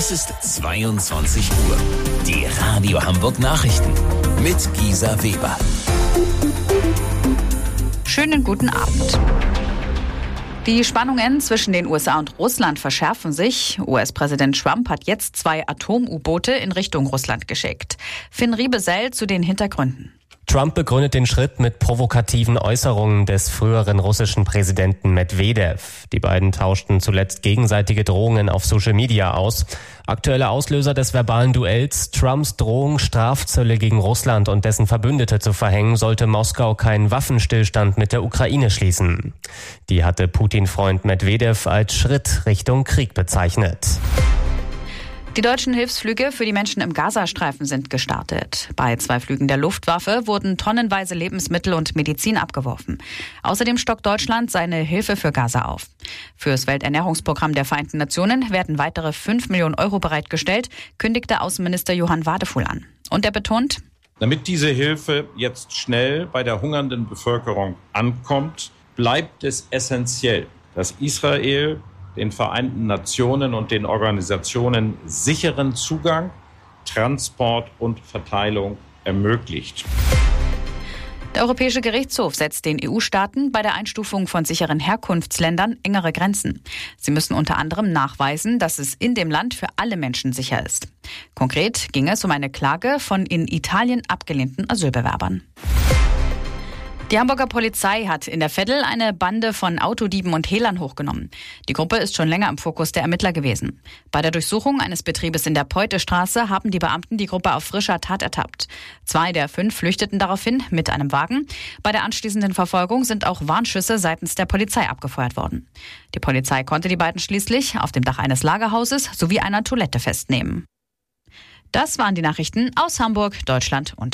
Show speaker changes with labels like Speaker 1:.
Speaker 1: Es ist 22 Uhr. Die Radio Hamburg Nachrichten mit Gisa Weber.
Speaker 2: Schönen guten Abend. Die Spannungen zwischen den USA und Russland verschärfen sich. US-Präsident Trump hat jetzt 2 Atom-U-Boote in Richtung Russland geschickt. Finn Riebesell zu den Hintergründen.
Speaker 3: Trump begründet den Schritt mit provokativen Äußerungen des früheren russischen Präsidenten Medvedev. Die beiden tauschten zuletzt gegenseitige Drohungen auf Social Media aus. Aktueller Auslöser des verbalen Duells: Trumps Drohung, Strafzölle gegen Russland und dessen Verbündete zu verhängen, sollte Moskau keinen Waffenstillstand mit der Ukraine schließen. Die hatte Putin-Freund Medvedev als Schritt Richtung Krieg bezeichnet.
Speaker 2: Die deutschen Hilfsflüge für die Menschen im Gazastreifen sind gestartet. Bei 2 Flügen der Luftwaffe wurden tonnenweise Lebensmittel und Medizin abgeworfen. Außerdem stockt Deutschland seine Hilfe für Gaza auf. Fürs Welternährungsprogramm der Vereinten Nationen werden weitere 5 Millionen Euro bereitgestellt, kündigte Außenminister Johann Wadefuhl an. Und er betont:
Speaker 4: Damit diese Hilfe jetzt schnell bei der hungernden Bevölkerung ankommt, bleibt es essentiell, dass Israel den Vereinten Nationen und den Organisationen sicheren Zugang, Transport und Verteilung ermöglicht.
Speaker 2: Der Europäische Gerichtshof setzt den EU-Staaten bei der Einstufung von sicheren Herkunftsländern engere Grenzen. Sie müssen unter anderem nachweisen, dass es in dem Land für alle Menschen sicher ist. Konkret ging es um eine Klage von in Italien abgelehnten Asylbewerbern. Die Hamburger Polizei hat in der Veddel eine Bande von Autodieben und Hehlern hochgenommen. Die Gruppe ist schon länger im Fokus der Ermittler gewesen. Bei der Durchsuchung eines Betriebes in der Peutestraße haben die Beamten die Gruppe auf frischer Tat ertappt. 2 der 5 flüchteten daraufhin mit einem Wagen. Bei der anschließenden Verfolgung sind auch Warnschüsse seitens der Polizei abgefeuert worden. Die Polizei konnte die beiden schließlich auf dem Dach eines Lagerhauses sowie einer Toilette festnehmen. Das waren die Nachrichten aus Hamburg, Deutschland und